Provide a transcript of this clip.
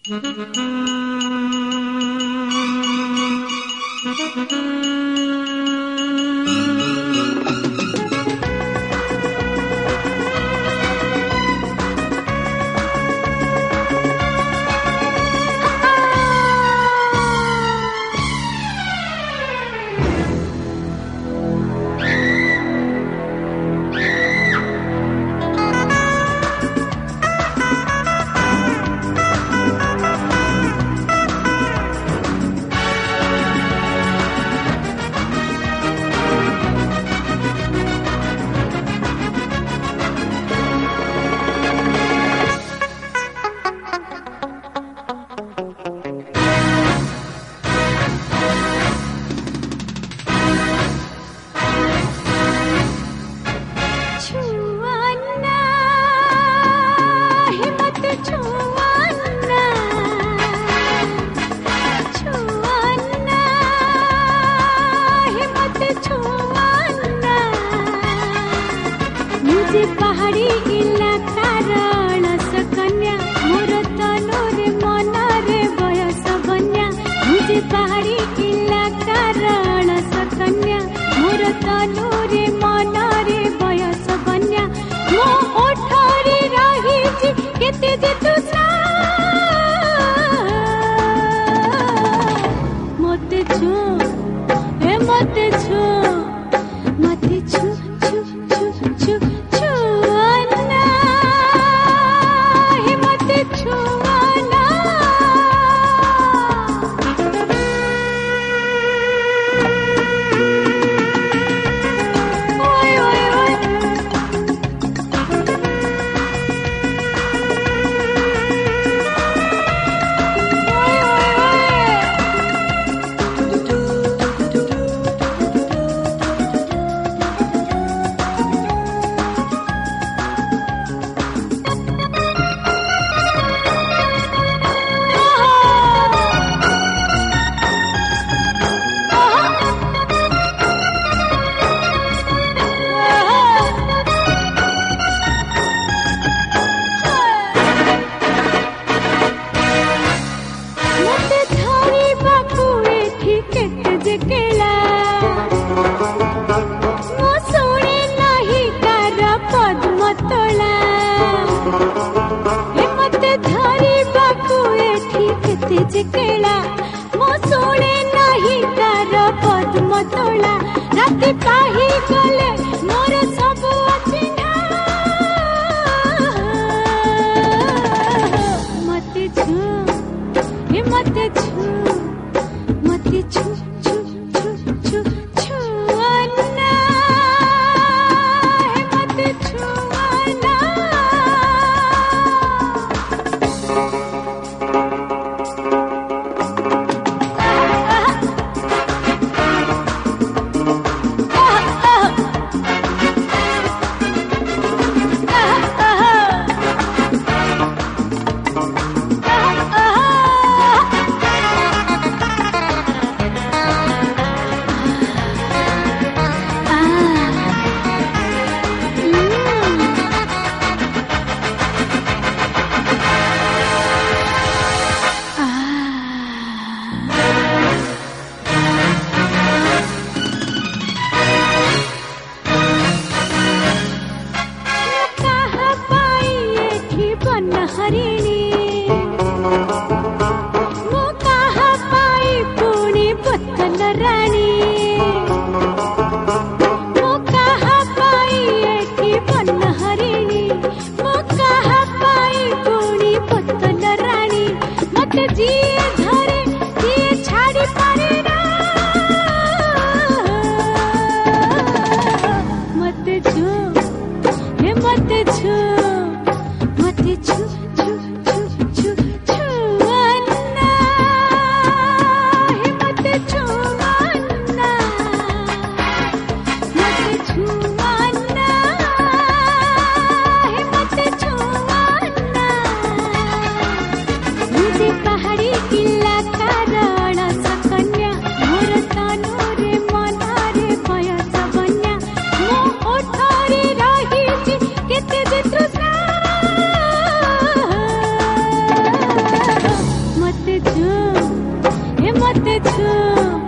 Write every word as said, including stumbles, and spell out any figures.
पहाड़ी इलाकार कन्या मोर तनुरे मनरे बयस बन्या मुझे पहाड़ी इलाकार कन्या मोर तनुरे मनरे बयस बन्या मो ओठरी रही केते जे तू मते छु हे मते छु मते छु छु छु छु केला मो सोने नहीं तार पद्म तोला राति पाही गले मोर सब अचिन्हा मते छु हे मते छु मते छु छु छु छु छु अन्ना हे मते छु अन्ना मते छु मते छु छु छु छु छु छू